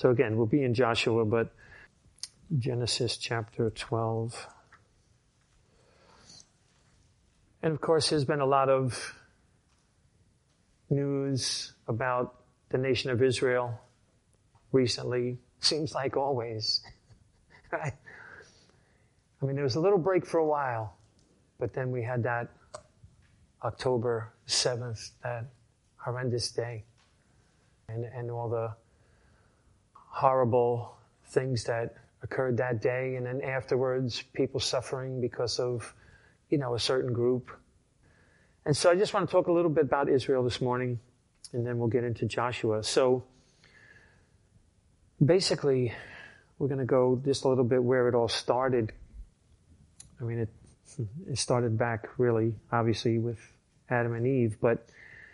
So again, we'll be in Joshua, but Genesis chapter 12. And of course, there's been a lot of news about the nation of Israel recently. Seems like always, right? I mean, there was a little break for a while, but then we had that October 7th, that horrendous day, and all the horrible things that occurred that day, and then afterwards, people suffering because of, a certain group. And so I just want to talk a little bit about Israel this morning, and then we'll get into Joshua. So basically, we're going to go just a little bit where it all started. I mean, it started back really, obviously, with Adam and Eve, but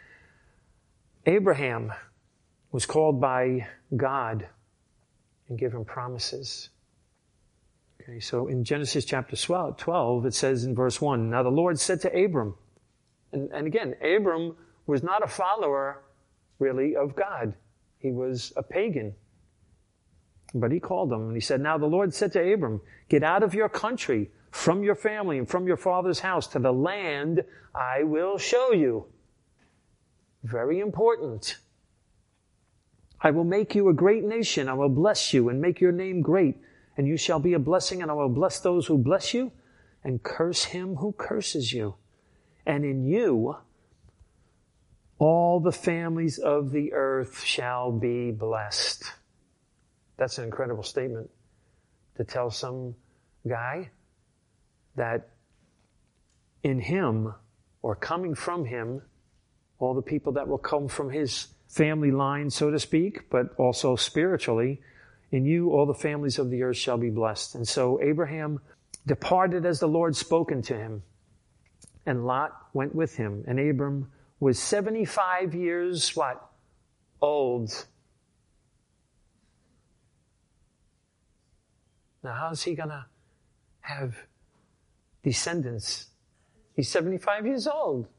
Abraham was called by God and given promises. Okay, so in Genesis chapter 12, it says in verse 1, "Now the Lord said to Abram," and again, Abram was not a follower, really, of God. He was a pagan. But he called him, and he said, "Now the Lord said to Abram, get out of your country, from your family, and from your father's house, to the land I will show you." Very important. "I will make you a great nation. I will bless you and make your name great, and you shall be a blessing, and I will bless those who bless you, and curse him who curses you. And in you, all the families of the earth shall be blessed." That's an incredible statement to tell some guy that in him, or coming from him, all the people that will come from his family line, so to speak, but also spiritually, in you all the families of the earth shall be blessed. And so Abraham departed as the Lord spoken to him, and Lot went with him. And Abram was 75 years, what? Old. Now, how's he going to have descendants? He's 75 years old.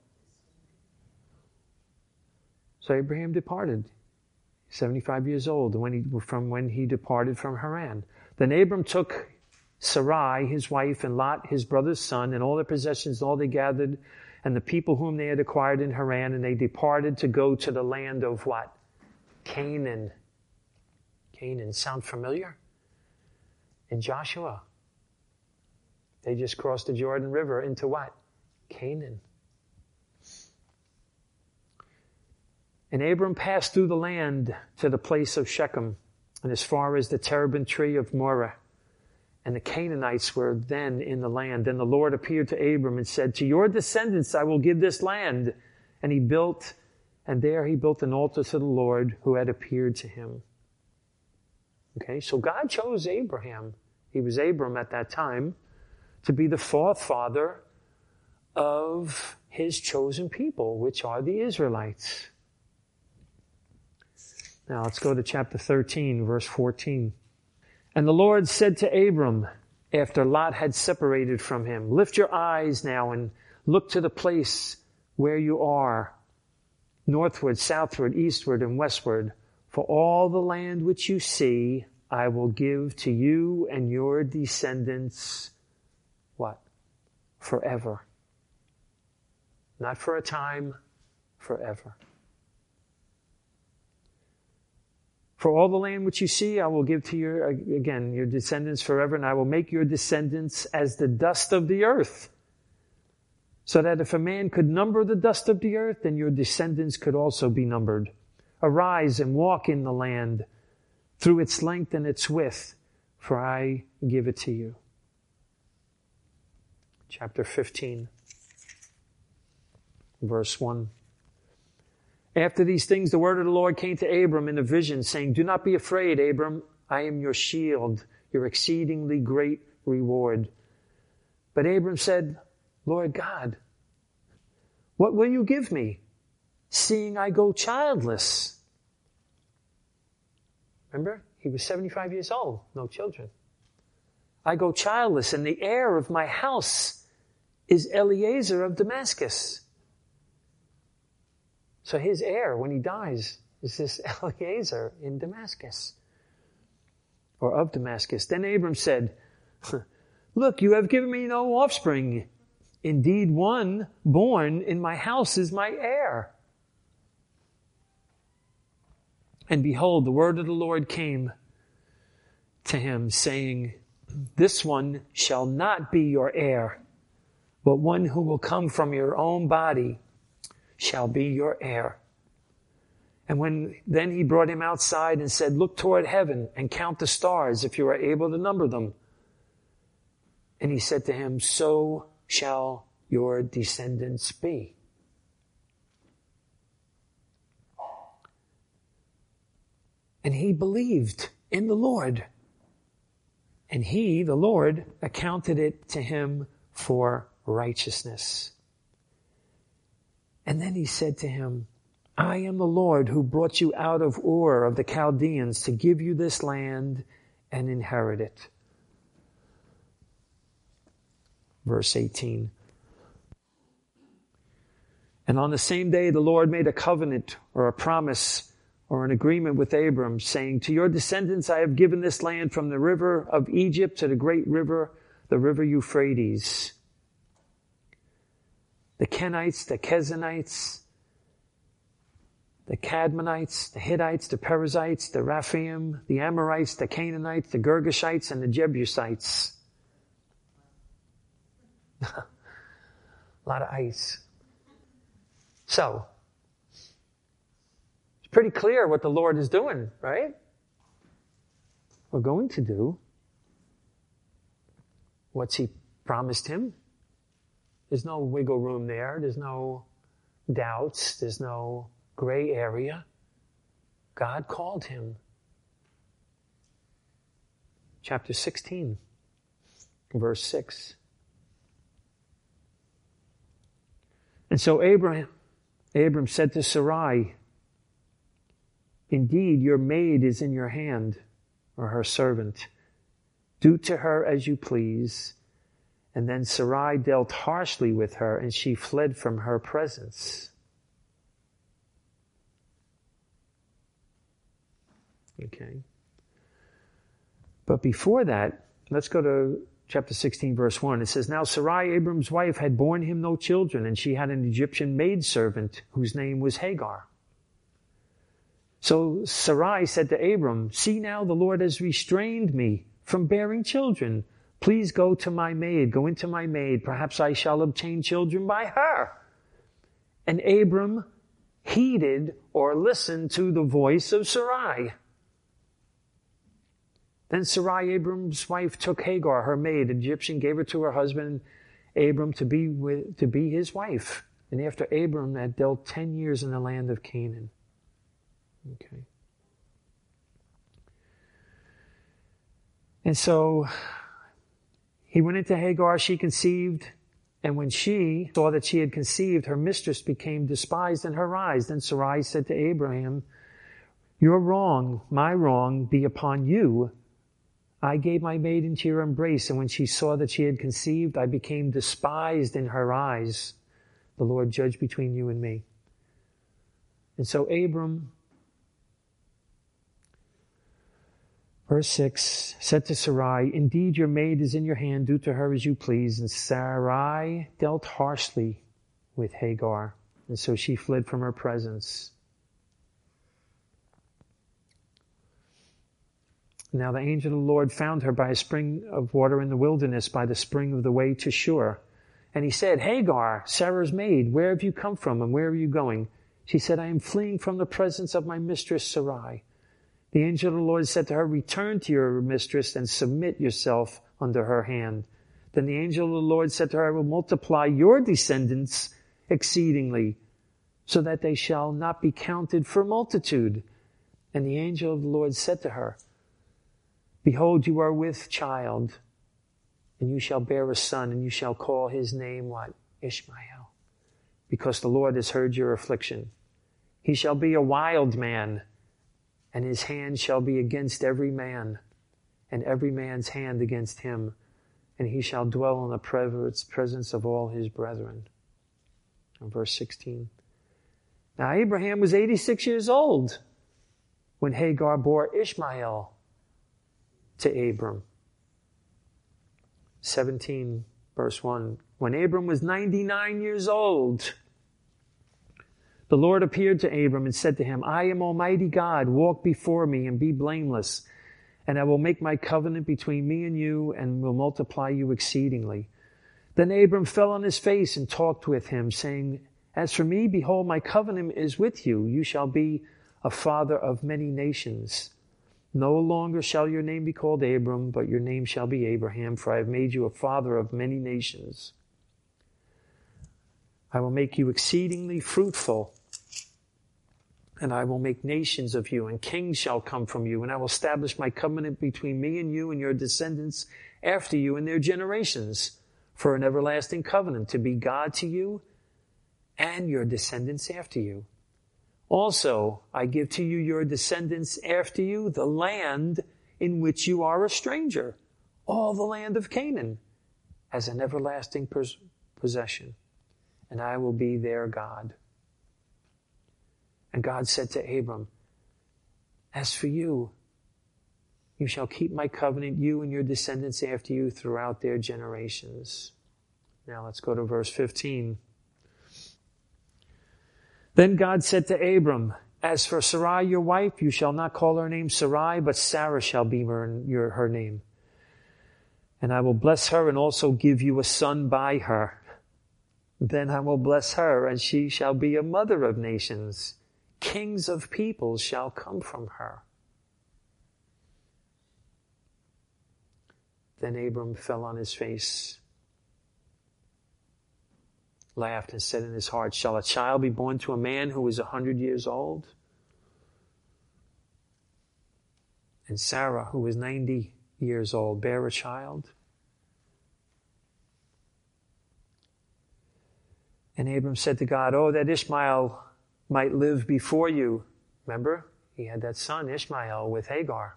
So Abraham departed, 75 years old, from when he departed from Haran. Then Abram took Sarai, his wife, and Lot, his brother's son, and all their possessions, all they gathered, and the people whom they had acquired in Haran, and they departed to go to the land of what? Canaan. Canaan. Sound familiar? In Joshua, they just crossed the Jordan River into what? Canaan. And Abram passed through the land to the place of Shechem, and as far as the terebinth tree of Moreh. And the Canaanites were then in the land. Then the Lord appeared to Abram and said, "To your descendants I will give this land." And he built an altar to the Lord who had appeared to him. Okay, so God chose Abraham. He was Abram at that time to be the forefather of his chosen people, which are the Israelites. Now let's go to chapter 13, verse 14. "And the Lord said to Abram, after Lot had separated from him, lift your eyes now and look to the place where you are, northward, southward, eastward, and westward. For all the land which you see, I will give to you and your descendants," what? Forever. Not for a time, forever. "For all the land which you see, I will give to your descendants forever, and I will make your descendants as the dust of the earth, so that if a man could number the dust of the earth, then your descendants could also be numbered. Arise and walk in the land through its length and its width, for I give it to you." Chapter 15, verse 1. "After these things, the word of the Lord came to Abram in a vision, saying, Do not be afraid, Abram. I am your shield, your exceedingly great reward." But Abram said, "Lord God, what will you give me, seeing I go childless?" Remember, he was 75 years old, no children. "I go childless, and the heir of my house is Eliezer of Damascus." So his heir, when he dies, is this Eliezer in Damascus. or of Damascus. Then Abram said, look, you have given me no offspring. Indeed, one born in my house is my heir. And behold, the word of the Lord came to him, saying, this one shall not be your heir, but one who will come from your own body shall be your heir. And then he brought him outside and said, look toward heaven and count the stars if you are able to number them. And he said to him, so shall your descendants be. And he believed in the Lord. And he, the Lord, accounted it to him for righteousness. And then he said to him, I am the Lord who brought you out of Ur of the Chaldeans to give you this land and inherit it. Verse 18. And on the same day the Lord made a covenant or a promise or an agreement with Abram, saying, to your descendants I have given this land from the river of Egypt to the great river, the river Euphrates. The Kenites, the Kezanites, the Cadmonites, the Hittites, the Perizzites, the Rephaim, the Amorites, the Canaanites, the Girgashites, and the Jebusites. A lot of ice. So, it's pretty clear what the Lord is doing, right? We're going to do what's he promised him. There's no wiggle room there. There's no doubts. There's no gray area. God called him. Chapter 16, verse 6. And so Abram said to Sarai, indeed, your maid is in your hand, or her servant. Do to her as you please. And then Sarai dealt harshly with her, and she fled from her presence. Okay. But before that, let's go to chapter 16, verse 1. It says, now Sarai, Abram's wife, had borne him no children, and she had an Egyptian maidservant whose name was Hagar. So Sarai said to Abram, see now the Lord has restrained me from bearing children. Please go into my maid. Perhaps I shall obtain children by her. And Abram heeded or listened to the voice of Sarai. Then Sarai, Abram's wife, took Hagar, her maid, Egyptian, gave her to her husband Abram to be his wife. And after Abram had dealt 10 years in the land of Canaan. Okay. And so he went into Hagar, she conceived, and when she saw that she had conceived, her mistress became despised in her eyes. Then Sarai said to Abraham, your wrong, my wrong, be upon you. I gave my maid into your embrace, and when she saw that she had conceived, I became despised in her eyes. The Lord judge between you and me. And so Abram, verse 6, said to Sarai, indeed your maid is in your hand, do to her as you please. And Sarai dealt harshly with Hagar, and so she fled from her presence. Now the angel of the Lord found her by a spring of water in the wilderness, by the spring of the way to Shur. And he said, Hagar, Sarah's maid, where have you come from and where are you going? She said, I am fleeing from the presence of my mistress Sarai. The angel of the Lord said to her, return to your mistress and submit yourself under her hand. Then the angel of the Lord said to her, I will multiply your descendants exceedingly, so that they shall not be counted for multitude. And the angel of the Lord said to her, behold, you are with child, and you shall bear a son, and you shall call his name what? Ishmael. Because the Lord has heard your affliction. He shall be a wild man, and his hand shall be against every man, and every man's hand against him, and he shall dwell in the presence of all his brethren. And verse 16. Now Abraham was 86 years old when Hagar bore Ishmael to Abram. 17, verse 1. When Abram was 99 years old, the Lord appeared to Abram and said to him, I am Almighty God. Walk before me and be blameless. And I will make my covenant between me and you and will multiply you exceedingly. Then Abram fell on his face and talked with him, saying, As for me, behold, my covenant is with you. You shall be a father of many nations. No longer shall your name be called Abram, but your name shall be Abraham, for I have made you a father of many nations. I will make you exceedingly fruitful, and I will make nations of you, and kings shall come from you, and I will establish my covenant between me and you and your descendants after you and their generations, for an everlasting covenant, to be God to you and your descendants after you. Also, I give to you your descendants after you the land in which you are a stranger, all the land of Canaan, as an everlasting possession, and I will be their God. And God said to Abram, As for you, you shall keep my covenant, you and your descendants after you throughout their generations. Now let's go to verse 15. Then God said to Abram, As for Sarai, your wife, you shall not call her name Sarai, but Sarah shall be her name. And I will bless her and also give you a son by her. Then I will bless her, and she shall be a mother of nations. Kings of peoples shall come from her. Then Abram fell on his face, laughed, and said in his heart, Shall a child be born to a man who is 100 years old? And Sarah, who was 90 years old, bear a child? And Abram said to God, Oh, that Ishmael might live before you. Remember, he had that son Ishmael with Hagar.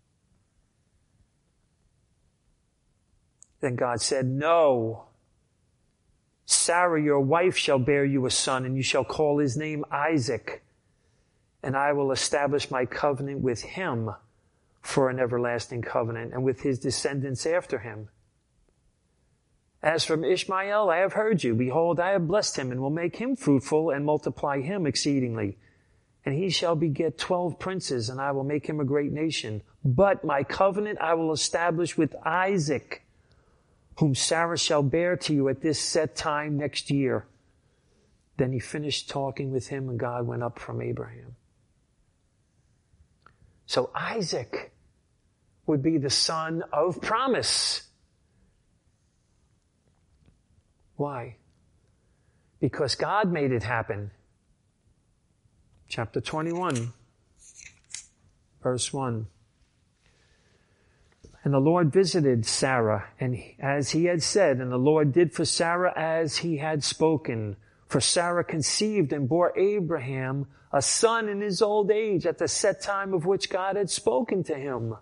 Then God said, No, Sarah, your wife, shall bear you a son, and you shall call his name Isaac. And I will establish my covenant with him for an everlasting covenant, and with his descendants after him. As from Ishmael, I have heard you. Behold, I have blessed him, and will make him fruitful, and multiply him exceedingly. And he shall beget 12 princes, and I will make him a great nation. But my covenant I will establish with Isaac, whom Sarah shall bear to you at this set time next year. Then he finished talking with him, and God went up from Abraham. So Isaac would be the son of promise. Why? Because God made it happen. Chapter 21, verse 1. And the Lord visited Sarah, and as he had said, and the Lord did for Sarah as he had spoken. For Sarah conceived and bore Abraham a son in his old age at the set time of which God had spoken to him.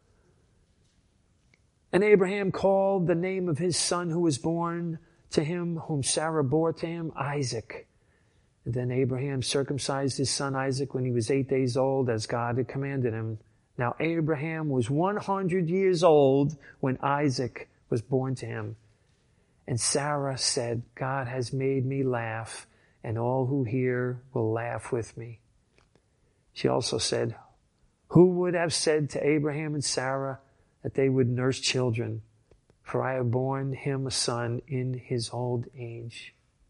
And Abraham called the name of his son who was born to him, whom Sarah bore to him, Isaac. And then Abraham circumcised his son Isaac when he was 8 days old, as God had commanded him. Now Abraham was 100 years old when Isaac was born to him. And Sarah said, God has made me laugh, and all who hear will laugh with me. She also said, Who would have said to Abraham and Sarah that they would nurse children? For I have borne him a son in his old age.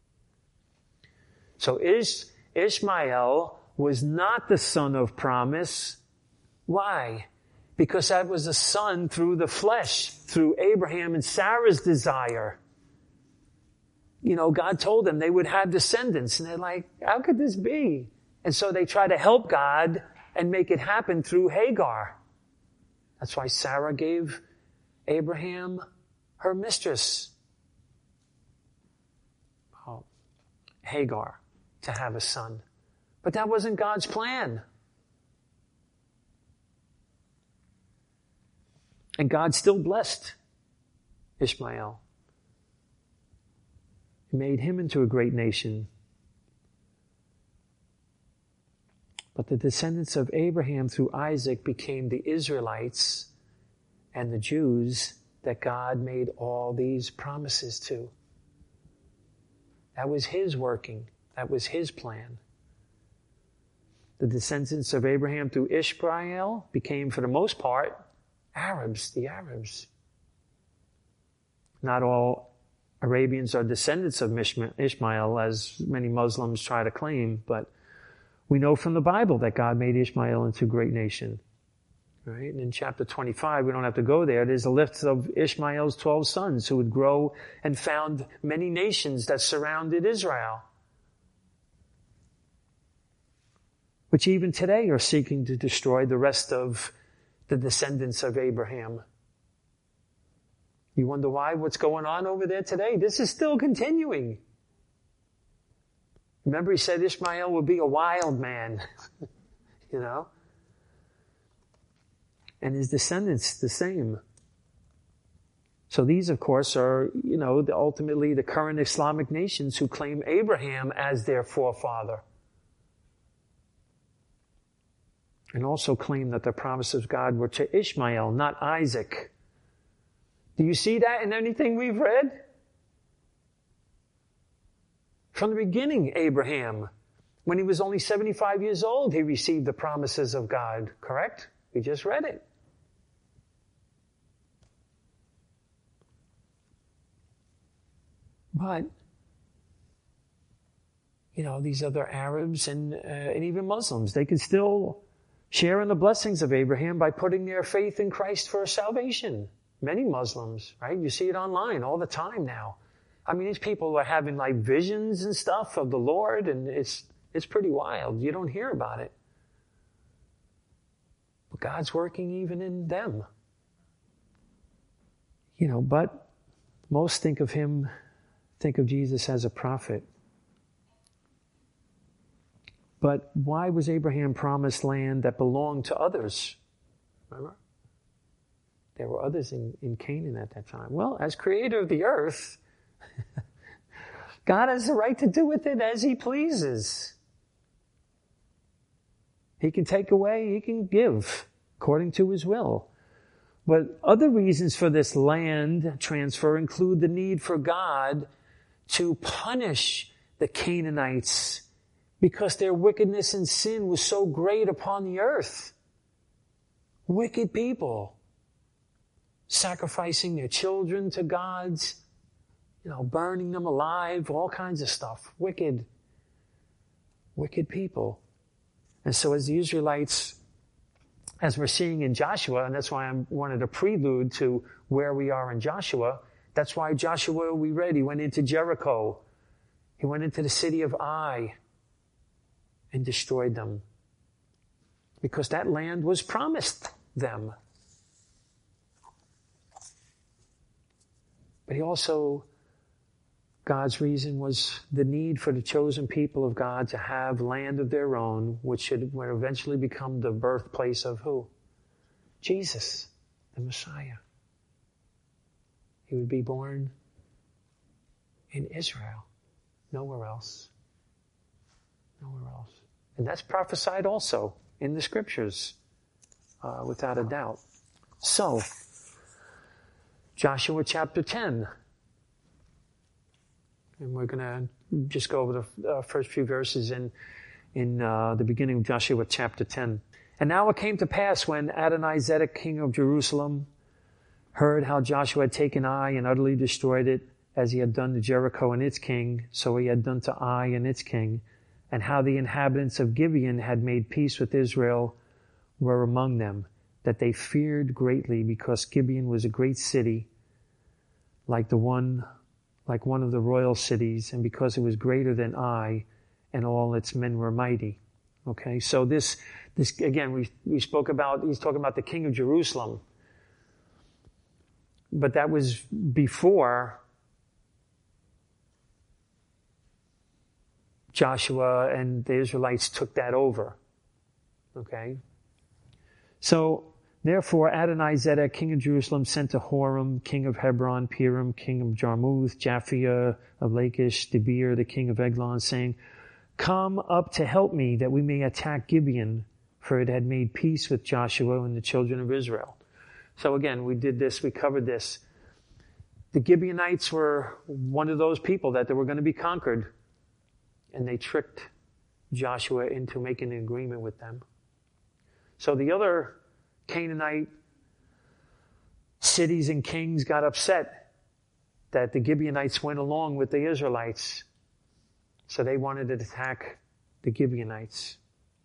So Ishmael was not the son of promise. Why? Because that was a son through the flesh, through Abraham and Sarah's desire. You know, God told them they would have descendants, and they're like, how could this be? And so they try to help God and make it happen through Hagar. That's why Sarah gave Abraham her mistress, Hagar, to have a son. But that wasn't God's plan. And God still blessed Ishmael. He made him into a great nation. But the descendants of Abraham through Isaac became the Israelites, and the Jews that God made all these promises to. That was his working. That was his plan. The descendants of Abraham through Ishmael became, for the most part, Arabs, the Arabs. Not all Arabians are descendants of Ishmael, as many Muslims try to claim, but we know from the Bible that God made Ishmael into a great nation. Right? And in chapter 25, we don't have to go there, there's a list of Ishmael's 12 sons who would grow and found many nations that surrounded Israel, which even today are seeking to destroy the rest of the descendants of Abraham. You wonder why? What's going on over there today? This is still continuing. Remember, he said Ishmael would be a wild man, you know? And his descendants the same. So these, of course, are, ultimately the current Islamic nations who claim Abraham as their forefather. And also claim that the promises of God were to Ishmael, not Isaac. Do you see that in anything we've read? From the beginning, Abraham, when he was only 75 years old, he received the promises of God, correct? We just read it. But, these other Arabs and even Muslims, they can still share in the blessings of Abraham by putting their faith in Christ for salvation. Many Muslims, right? You see it online all the time now. I mean, these people are having like visions and stuff of the Lord, and it's pretty wild. You don't hear about it. But God's working even in them. But most think of Jesus as a prophet. But why was Abraham promised land that belonged to others? Remember? There were others in Canaan at that time. Well, as creator of the earth, God has the right to do with it as he pleases. He can take away, he can give, according to his will. But other reasons for this land transfer include the need for God to punish the Canaanites because their wickedness and sin was so great upon the earth. Wicked people. Sacrificing their children to gods, burning them alive, all kinds of stuff. Wicked people. And so as the Israelites, as we're seeing in Joshua, and that's why I wanted a prelude to where we are in Joshua, that's why Joshua, we read, he went into Jericho. He went into the city of Ai and destroyed them. Because that land was promised them. But he also, God's reason was the need for the chosen people of God to have land of their own, which would eventually become the birthplace of who? Jesus, the Messiah. He would be born in Israel, nowhere else. Nowhere else. And that's prophesied also in the scriptures, without a doubt. So, Joshua chapter 10. And we're going to just go over the first few verses in the beginning of Joshua chapter 10. And now it came to pass when Adonizedek, king of Jerusalem, heard how Joshua had taken Ai and utterly destroyed it, as he had done to Jericho and its king, so he had done to Ai and its king, and how the inhabitants of Gibeon had made peace with Israel were among them, that they feared greatly, because Gibeon was a great city, like one of the royal cities, and because it was greater than Ai, and all its men were mighty. Okay, so this again, we spoke about, he's talking about the king of Jerusalem. But that was before Joshua and the Israelites took that over. Okay? So, therefore, Adonizedek, king of Jerusalem, sent to Horam, king of Hebron, Piram, king of Jarmuth, Japhia of Lachish, Debir, the king of Eglon, saying, "Come up to help me, that we may attack Gibeon, for it had made peace with Joshua and the children of Israel." So again, we covered this. The Gibeonites were one of those people that they were going to be conquered. And they tricked Joshua into making an agreement with them. So the other Canaanite cities and kings got upset that the Gibeonites went along with the Israelites. So they wanted to attack the Gibeonites.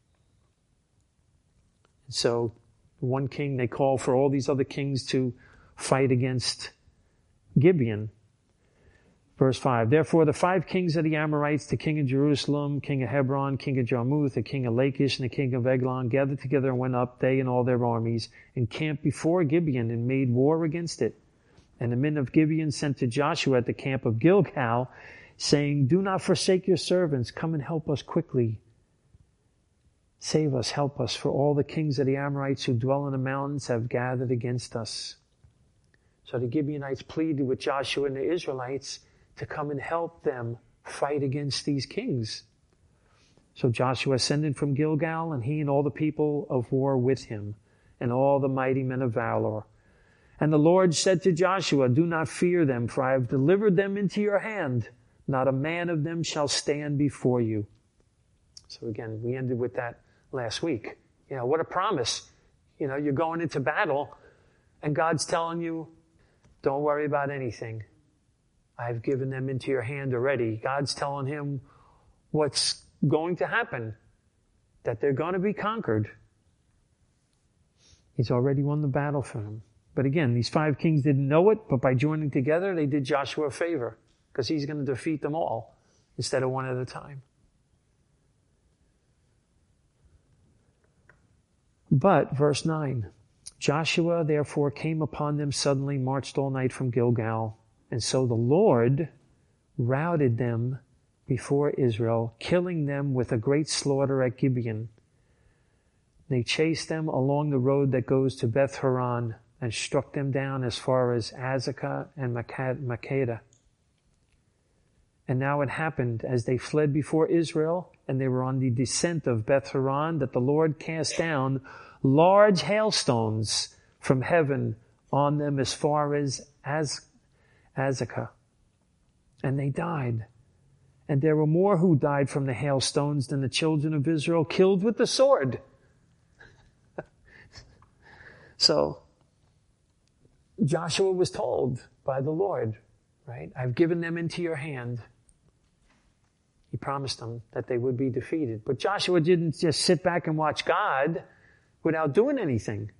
So one king, they call for all these other kings to fight against Gibeon. Verse 5, therefore the 5 kings of the Amorites, the king of Jerusalem, king of Hebron, king of Jarmuth, the king of Lachish, and the king of Eglon, gathered together and went up, they and all their armies, and camped before Gibeon and made war against it. And the men of Gibeon sent to Joshua at the camp of Gilgal, saying, do not forsake your servants, come and help us quickly. Save us, help us, for all the kings of the Amorites who dwell in the mountains have gathered against us. So the Gibeonites pleaded with Joshua and the Israelites to come and help them fight against these kings. So Joshua ascended from Gilgal, and he and all the people of war with him, and all the mighty men of valor. And the Lord said to Joshua, do not fear them, for I have delivered them into your hand. Not a man of them shall stand before you. So again, we ended with that last week. What a promise. You're going into battle, and God's telling you, don't worry about anything. I've given them into your hand already. God's telling him what's going to happen, that they're going to be conquered. He's already won the battle for them. But again, these 5 kings didn't know it, but by joining together, they did Joshua a favor, because he's going to defeat them all instead of one at a time. But, verse 9, Joshua therefore came upon them suddenly, marched all night from Gilgal. And so the Lord routed them before Israel, killing them with a great slaughter at Gibeon. They chased them along the road that goes to Beth Horon and struck them down as far as Azekah and Makkedah. And now it happened as they fled before Israel and they were on the descent of Beth Horon that the Lord cast down large hailstones from heaven on them as far as Azekah. And they died. And there were more who died from the hailstones than the children of Israel killed with the sword. So, Joshua was told by the Lord, right? I've given them into your hand. He promised them that they would be defeated. But Joshua didn't just sit back and watch God without doing anything.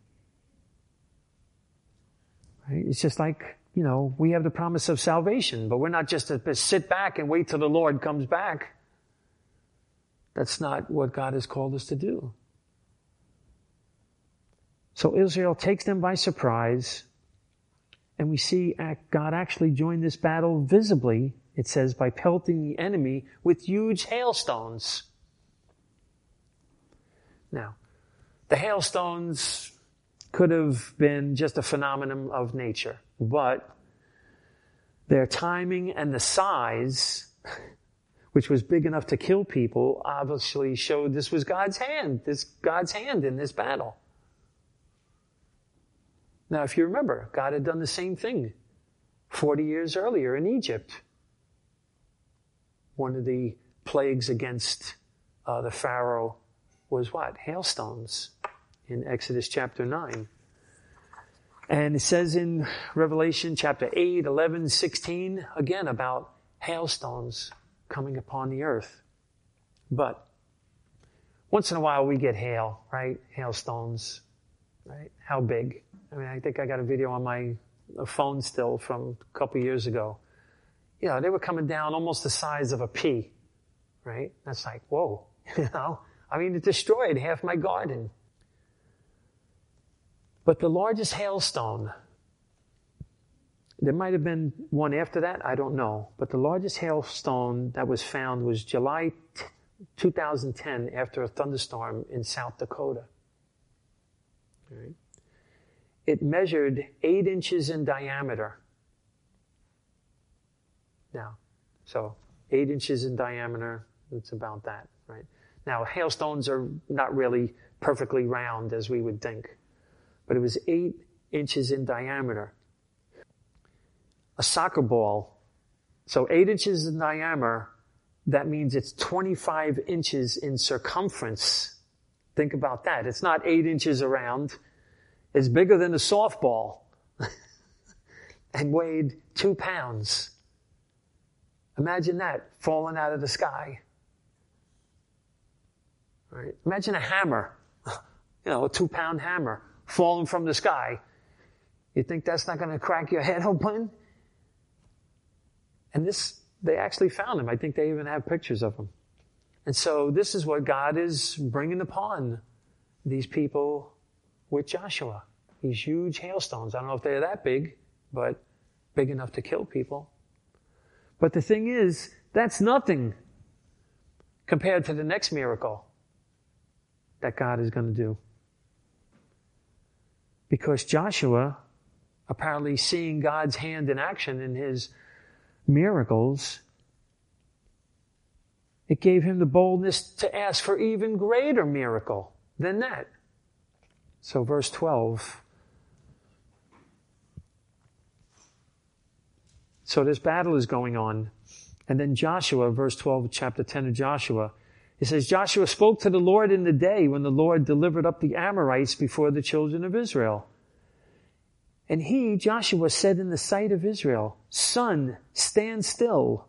Right? It's just like, we have the promise of salvation, but we're not just to sit back and wait till the Lord comes back. That's not what God has called us to do. So Israel takes them by surprise, and we see God actually join this battle visibly, it says, by pelting the enemy with huge hailstones. Now, the hailstones could have been just a phenomenon of nature, but their timing and the size, which was big enough to kill people, obviously showed this was God's hand in this battle. Now, if you remember, God had done the same thing 40 years earlier in Egypt. One of the plagues against the Pharaoh was what? Hailstones in Exodus chapter 9. And it says in Revelation chapter 8, 11, 16, again about hailstones coming upon the earth. But once in a while we get hail, right? Hailstones, right? How big? I think I got a video on my phone still from a couple years ago. They were coming down almost the size of a pea, right? That's like, whoa, it destroyed half my garden. But the largest hailstone, there might have been one after that, I don't know. But the largest hailstone that was found was July 2010 after a thunderstorm in South Dakota. All right. It measured 8 inches in diameter. Now, so 8 inches in diameter, it's about that, right? Now, hailstones are not really perfectly round as we would think. But it was 8 inches in diameter. A soccer ball, so 8 inches in diameter, that means it's 25 inches in circumference. Think about that. It's not 8 inches around. It's bigger than a softball and weighed 2 pounds. Imagine that falling out of the sky. Right? Imagine a hammer, a 2-pound hammer falling from the sky. You think that's not going to crack your head open? And they actually found him. I think they even have pictures of him. And so this is what God is bringing upon these people with Joshua. These huge hailstones. I don't know if they're that big, but big enough to kill people. But the thing is, that's nothing compared to the next miracle that God is going to do. Because Joshua, apparently seeing God's hand in action in his miracles, it gave him the boldness to ask for even greater miracle than that. So verse 12. So this battle is going on. And then Joshua, verse 12 of chapter 10 of Joshua, it says, Joshua spoke to the Lord in the day when the Lord delivered up the Amorites before the children of Israel. And he, Joshua, said in the sight of Israel, Sun, stand still.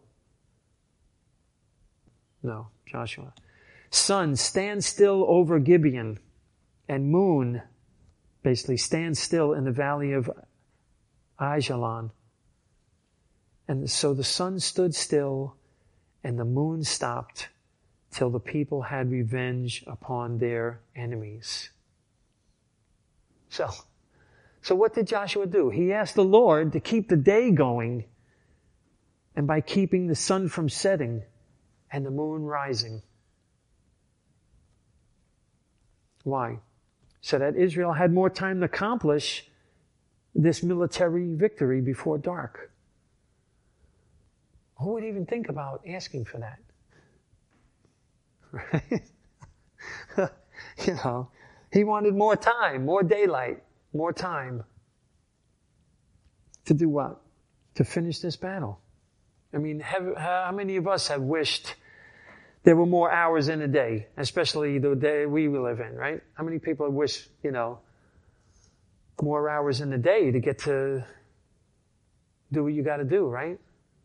No, Joshua. Sun, stand still over Gibeon. And moon, basically, stand still in the valley of Ajalon. And so the sun stood still and the moon stopped till the people had revenge upon their enemies. So what did Joshua do? He asked the Lord to keep the day going, and by keeping the sun from setting and the moon rising. Why? So that Israel had more time to accomplish this military victory before dark. Who would even think about asking for that? Right? He wanted more time, more daylight, more time. To do what? To finish this battle. I mean, how many of us have wished there were more hours in a day, especially the day we live in, right? How many people wish, more hours in the day to get to do what you got to do, right?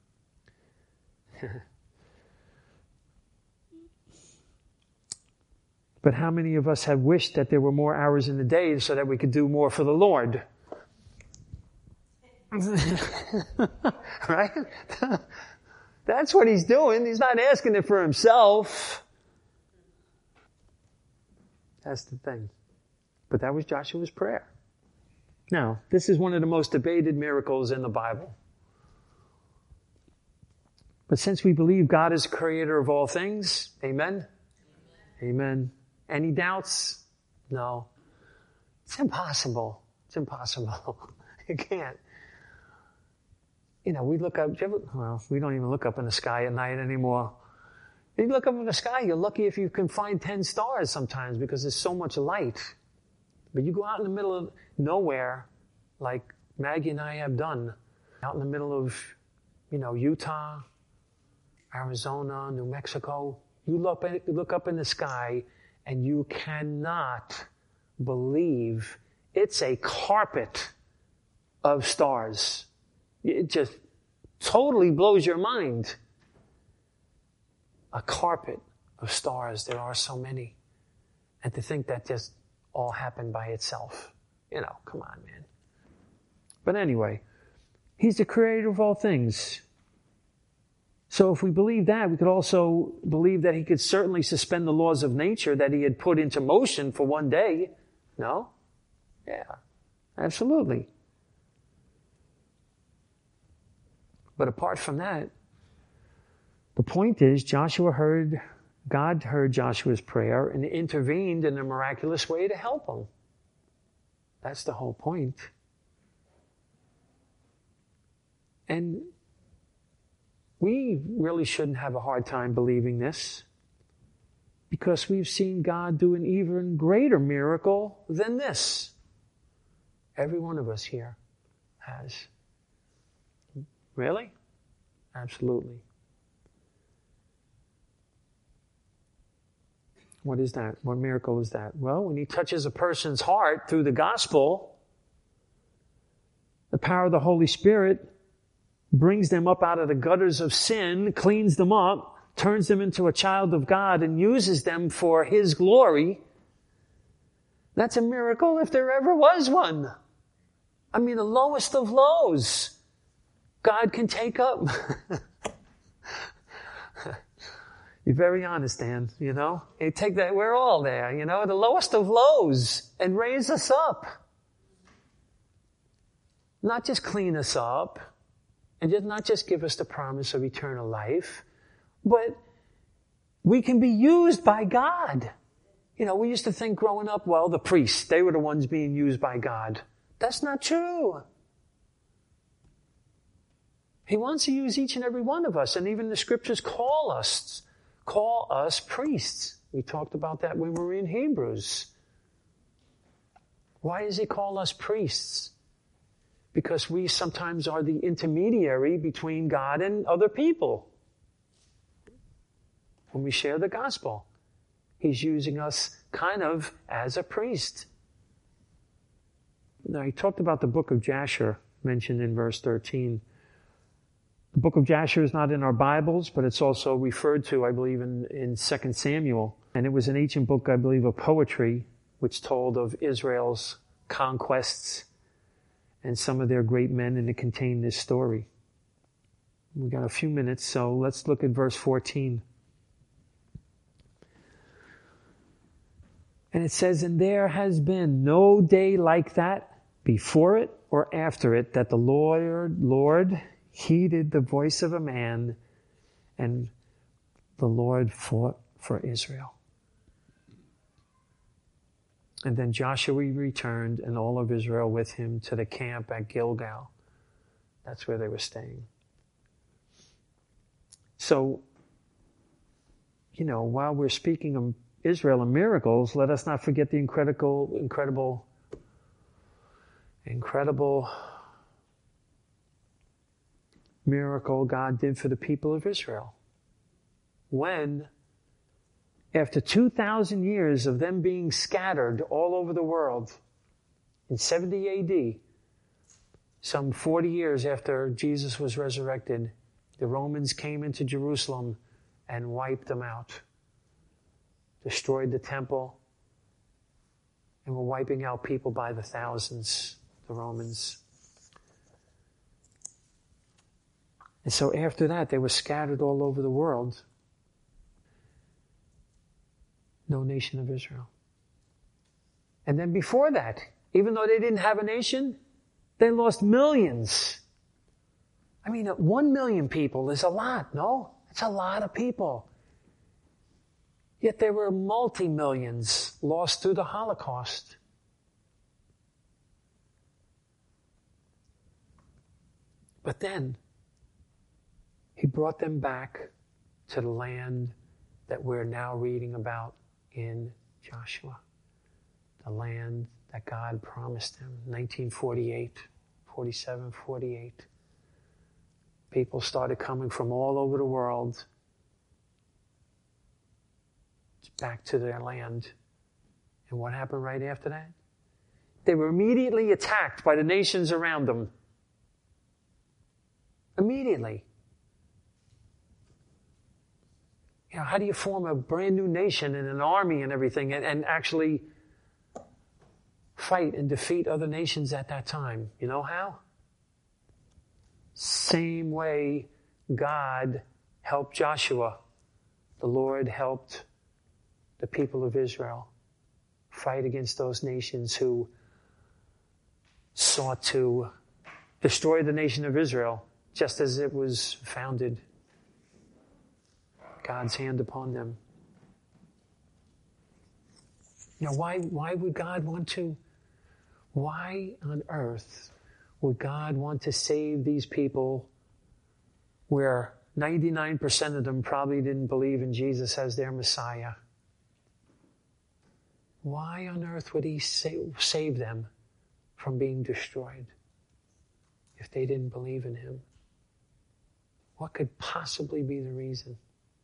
But how many of us have wished that there were more hours in the day so that we could do more for the Lord? Right? That's what he's doing. He's not asking it for himself. That's the thing. But that was Joshua's prayer. Now, this is one of the most debated miracles in the Bible. But since we believe God is the creator of all things, amen? Amen. Any doubts? No. It's impossible. It's impossible. You can't. We look up, we don't even look up in the sky at night anymore. You look up in the sky, you're lucky if you can find 10 stars sometimes because there's so much light. But you go out in the middle of nowhere, like Maggie and I have done, out in the middle of, Utah, Arizona, New Mexico. You look up in the sky and you cannot believe it's a carpet of stars. It just totally blows your mind. A carpet of stars. There are so many. And to think that just all happened by itself. Come on, man. But anyway, he's the creator of all things. So if we believe that, we could also believe that he could certainly suspend the laws of nature that he had put into motion for one day. No? Yeah, absolutely. But apart from that, the point is God heard Joshua's prayer and intervened in a miraculous way to help him. That's the whole point. And we really shouldn't have a hard time believing this because we've seen God do an even greater miracle than this. Every one of us here has. Really? Absolutely. What is that? What miracle is that? Well, when he touches a person's heart through the gospel, the power of the Holy Spirit brings them up out of the gutters of sin, cleans them up, turns them into a child of God, and uses them for His glory. That's a miracle if there ever was one. I mean, the lowest of lows, God can take up. You're very honest, Dan, you know. You take that, we're all there, you know, the lowest of lows, and raise us up. Not just clean us up, and not just give us the promise of eternal life, but we can be used by God. You know, we used to think growing up, well, the priests, they were the ones being used by God. That's not true. He wants to use each and every one of us, and even the scriptures call us priests. We talked about that when we were in Hebrews. Why does he call us priests? Because we sometimes are the intermediary between God and other people. When we share the gospel, he's using us kind of as a priest. Now, he talked about the book of Jasher, mentioned in verse 13. The book of Jasher is not in our Bibles, but it's also referred to, I believe, in 2 Samuel. And it was an ancient book, I believe, of poetry, which told of Israel's conquests and some of their great men, and it contained this story. We got a few minutes, so let's look at verse 14. And it says, "And there has been no day like that before it or after it, that the Lord heeded the voice of a man, and the Lord fought for Israel." And then Joshua returned, and all of Israel with him, to the camp at Gilgal. That's where they were staying. So, you know, while we're speaking of Israel and miracles, let us not forget the incredible miracle God did for the people of Israel. When, after 2,000 years of them being scattered all over the world, in 70 AD, some 40 years after Jesus was resurrected, the Romans came into Jerusalem and wiped them out, destroyed the temple, and were wiping out people by the thousands, the Romans. And so after that, they were scattered all over the world. No nation of Israel. And then before that, even though they didn't have a nation, they lost millions. I mean, 1 million people is a lot, no? It's a lot of people. Yet there were multi-millions lost through the Holocaust. But then, he brought them back to the land that we're now reading about in Joshua. The land that God promised him, 1948, 47, 48. People started coming from all over the world back to their land. And what happened right after that? They were immediately attacked by the nations around them. Immediately. You know, how do you form a brand new nation and an army and everything and actually fight and defeat other nations at that time? You know how? Same way God helped Joshua, the Lord helped the people of Israel fight against those nations who sought to destroy the nation of Israel just as it was founded. God's hand upon them. You know, why would God want to? Why on earth would God want to save these people where 99% of them probably didn't believe in Jesus as their Messiah? Why on earth would he save them? from being destroyed if they didn't believe in him? What could possibly be the reason?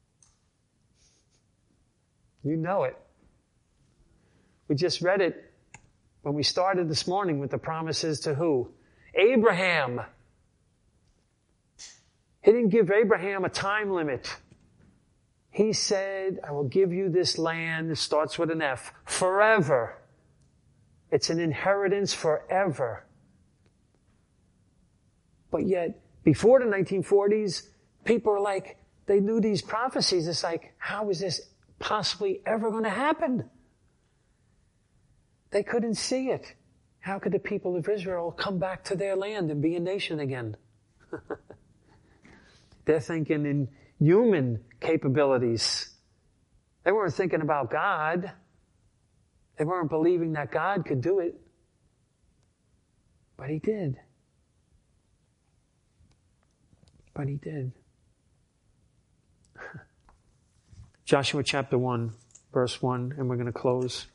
You know it. We just read it when we started this morning with the promises to who? Abraham. He didn't give Abraham a time limit. He said, I will give you this land. It starts with an F. Forever. It's an inheritance forever. But yet, before the 1940s, people are like, they knew these prophecies. It's like, how is this possibly ever going to happen? They couldn't see it. How could the people of Israel come back to their land and be a nation again? They're thinking in human capabilities. They weren't thinking about God. They weren't believing that God could do it. But he did. But he did. Joshua chapter 1, verse 1, and we're going to close.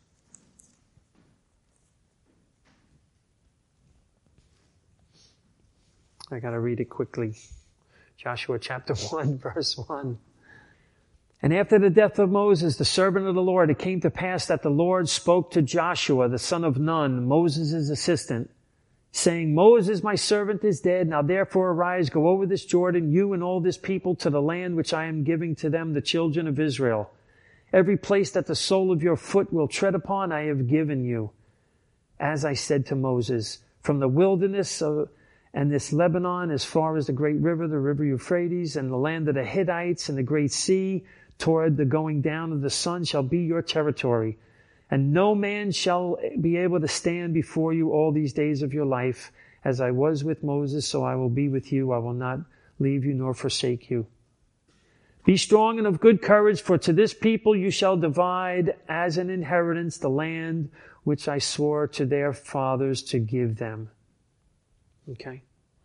I got to read it quickly. Joshua chapter 1, verse 1. And after the death of Moses, the servant of the Lord, it came to pass that the Lord spoke to Joshua, the son of Nun, Moses' assistant, saying, Moses, my servant, is dead. Now therefore arise, go over this Jordan, you and all this people, to the land which I am giving to them, the children of Israel. Every place that the sole of your foot will tread upon, I have given you. As I said to Moses, from the wilderness and this Lebanon, as far as the great river, the river Euphrates, and the land of the Hittites, and the great sea, toward the going down of the sun, shall be your territory. And no man shall be able to stand before you all these days of your life. As I was with Moses, so I will be with you. I will not leave you nor forsake you. Be strong and of good courage, for to this people you shall divide as an inheritance the land which I swore to their fathers to give them. Okay?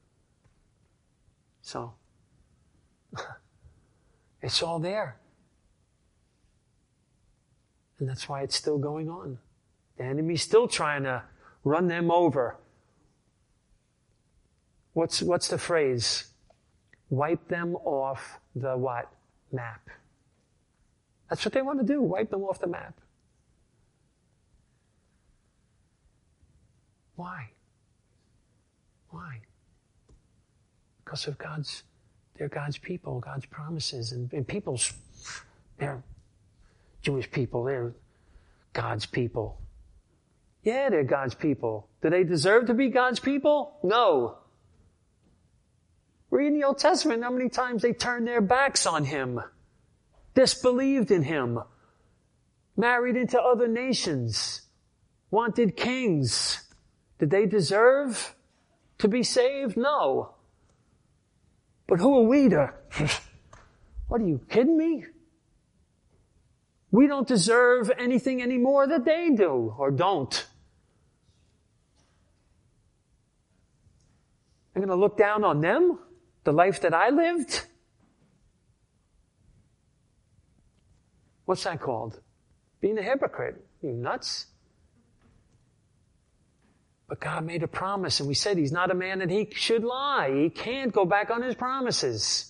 So, it's all there. And that's why it's still going on. The enemy's still trying to run them over. What's the phrase? Wipe them off the what? Map. That's what they want to do. Wipe them off the map. Why? Why? Because of they're God's people, God's promises, and they're Jewish people, they're God's people. Yeah, they're God's people. Do they deserve to be God's people? No. Read in the Old Testament how many times they turned their backs on him, disbelieved in him, married into other nations, wanted kings. Did they deserve to be saved? No. But who are we to? What, are you kidding me? We don't deserve anything any more that they do or don't. I'm going to look down on them, the life that I lived? What's that called? Being a hypocrite. You nuts? But God made a promise, and we said he's not a man that he should lie. He can't go back on his promises.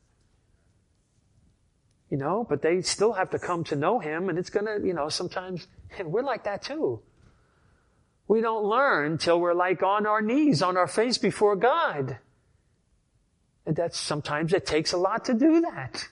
But they still have to come to know him, and it's going to, sometimes, and we're like that too. We don't learn till we're like on our knees, on our face before God. And sometimes it takes a lot to do that.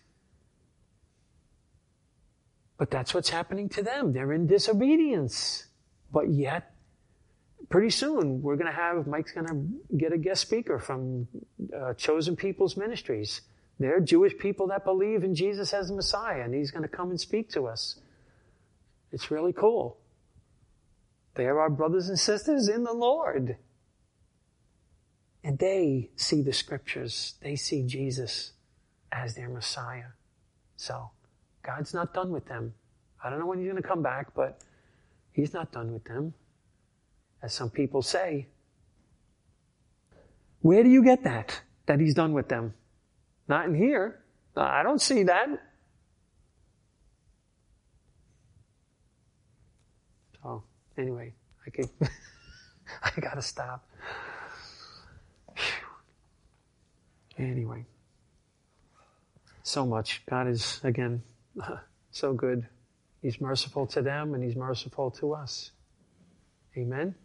But that's what's happening to them. They're in disobedience. But yet, pretty soon, Mike's going to get a guest speaker from Chosen People's Ministries. They're Jewish people that believe in Jesus as the Messiah, and he's going to come and speak to us. It's really cool. They're our brothers and sisters in the Lord. And they see the scriptures. They see Jesus as their Messiah. So, God's not done with them. I don't know when he's going to come back, but he's not done with them. As some people say. Where do you get that he's done with them? Not in here. I don't see that. So, anyway, I got to stop. Anyway, so much. God is, again, so good. He's merciful to them and He's merciful to us. Amen?